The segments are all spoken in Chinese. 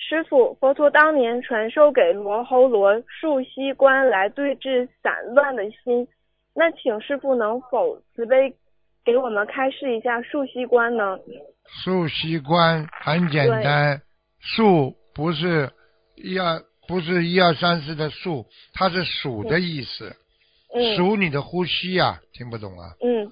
师父，佛陀当年传授给罗睺罗数息观来对治散乱的心，那请师父能否慈悲给我们开示一下数息观呢？ 数息观很简单，数不是一二三四的数，它是数的意思，数你的呼吸呀，听不懂啊？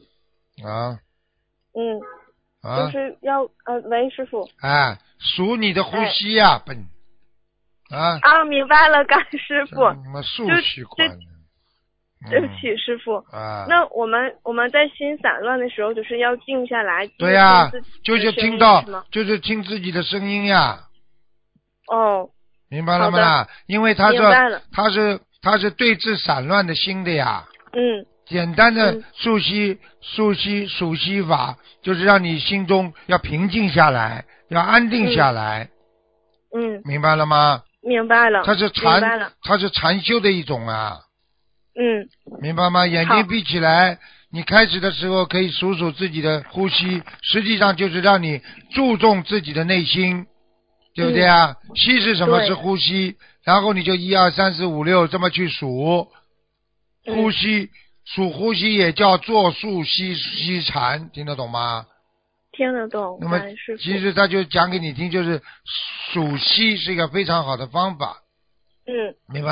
就是要喂，师父。 数你的呼吸呀，笨明白了，感恩师父。 什么数息观？ 对不起，师父。那我们在心散乱的时候，就是要静下来。 对呀，就是听到，就是听自己的声音呀。明白了吗？因为他说他是对治散乱的心的呀。简单的数息法，就是让你心中要平静下来，要安定下来。明白了吗？ 明白了。 它是禅修的一种啊。明白吗？眼睛闭起来，你开始的时候可以数数自己的呼吸，实际上就是让你注重自己的内心，对不对啊？吸是什么？是呼吸，然后你就1 2 3 4 5 6这么去数呼吸，数呼吸也叫做数息禅，听得懂吗？ 听得懂。 那么其实他就讲给你听，就是数息是一个非常好的方法。明白。